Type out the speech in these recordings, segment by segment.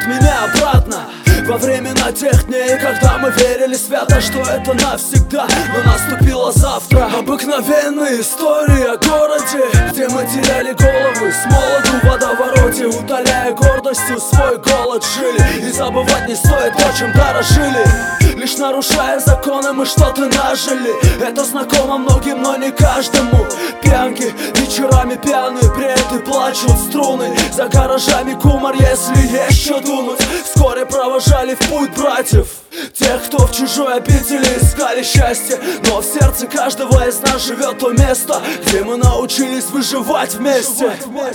меня обратно во времена тех дней, когда мы верили свято, что это навсегда. Но наступило завтра. Обыкновенные истории о городе, где мы теряли головы с молоду в водовороте, утоляя гордостью свой голод жили. И забывать не стоит то, чем дорожили. Лишь нарушая законы мы что-то нажили. Это знакомо многим, но не каждому. Пьянки, вечерами пьяные, бреды, плачут струны. За гаражами кумар, если есть что дунуть. Вскоре провожали в путь братьев, тех, кто в чужой обители искали счастье. Но в сердце каждого из нас живет то место, где мы научились выживать вместе.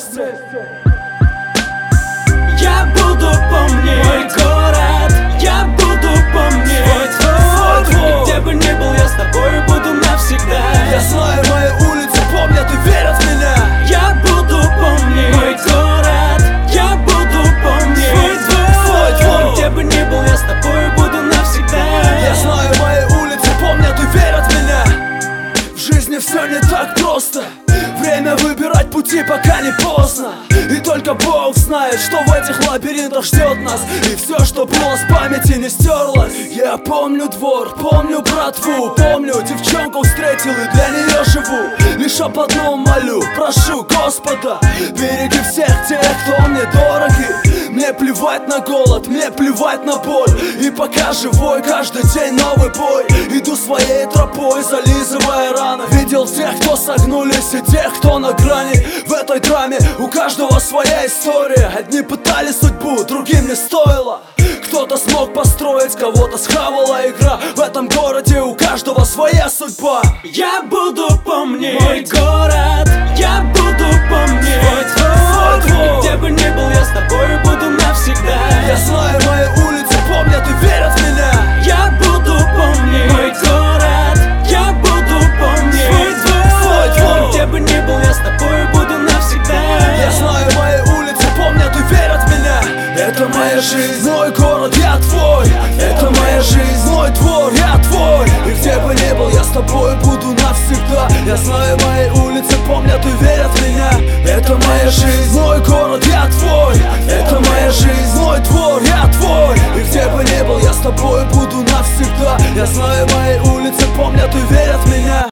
Я буду помнить мой город, я буду помнить свой двор. Где бы ни был, я с тобой буду навсегда. Я знаю, мои улицы помнят и верят в меня. Я буду помнить мой город, я буду помнить свой двор. Где бы ни был, я с тобой буду навсегда. Я знаю, мои улицы помнят и верят в меня. В жизни все не так просто. Время выбирать пути, пока не поздно. И только Бог знает, что в этих лабиринтах ждет нас. И все, что было с памяти, не стерлось. Я помню двор, помню братву, помню девчонку встретил и для нее живу. Лишь об одном молю, прошу Господа, береги всех тех, кто мне дороги. Мне плевать на голод, мне плевать на боль. И пока живой, каждый день новый бой. Иду своей тропой, зализывая раны. Видел тех, кто согнулись, и тех, кто на грани. В этой драме у каждого своя история. Одни пытались судьбу, другим не стоило. Кто-то смог построить, кого-то схавала игра. В этом городе у каждого своя судьба. Я буду помнить мой город, я буду помнить свой двор. Где бы ни был, я с тобой буду навсегда. Я знаю, мои улицы помнят и верят в меня. Я буду помнить мой город, я буду помнить свой двор. Где бы ни был, я с тобой буду навсегда. Я знаю, мои улицы помнят и верят в меня. Это моя жизнь, мой город, я твой. Это моя жизнь, мой двор, я твой. И где бы ни был, я с тобой буду навсегда. Я знаю, мои улицы помнят и верят в меня. Это моя жизнь, мой город, я твой. Это моя жизнь, мой двор, я твой. И где бы ни был, я с тобой буду навсегда. Я знаю, мои улицы помнят и верят в меня.